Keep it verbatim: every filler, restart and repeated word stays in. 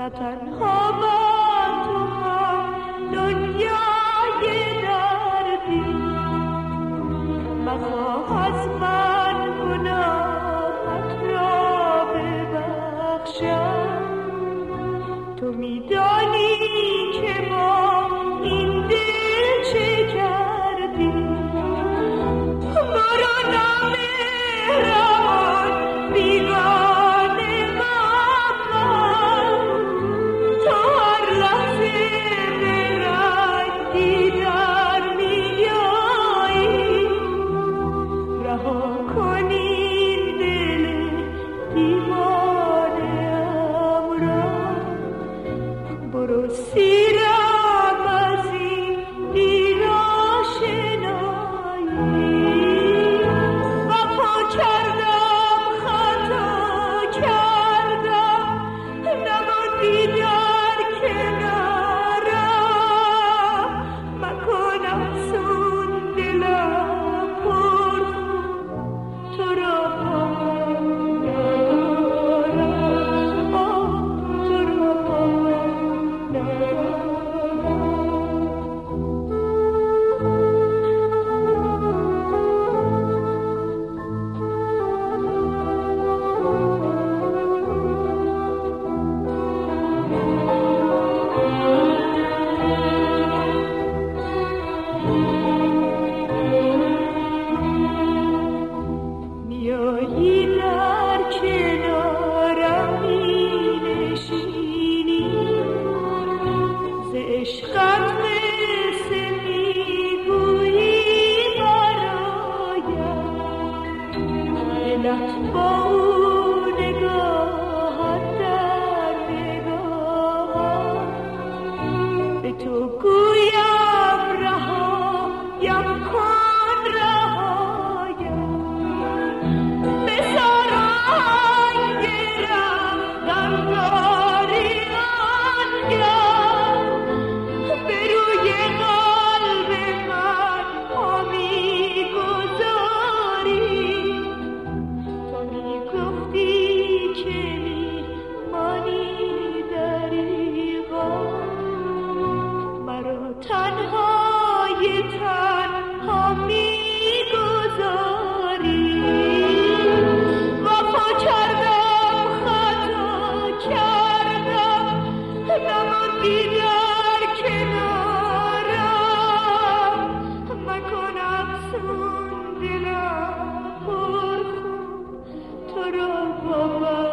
نه تنها من تو هم دنیای دردی، مخواه از من گناهت را ببخشم. تو میدانی که ما این دل چه کردیم، برو نامهربان بیگانه من، تو هر لحظه به رنگی در میایی، رها کن این دل دیوانه ام را، برو سیرم از این دیر آشنایی. وفا کردم خطا کردم نماندی در کنارم، مکن افسون دلم پر تو را باور ندارم، آه تو را باور ندارم. میایی در کنارم مینشینی، ز عشقت قصه میگویی برایم، دلت با او نگاهت در نگاهم، به تو گویم رهایم کن رهایم، به سرانگ رفتنگاری آنگه، به روی قلب من پا میگذاری. تو میگفتی که میمانی دریغا، مرا تنهای تنها میگذاری. وفا کردم خطا کردم نماندی در کنارم، مکن افسون دلم پر خون تو را باور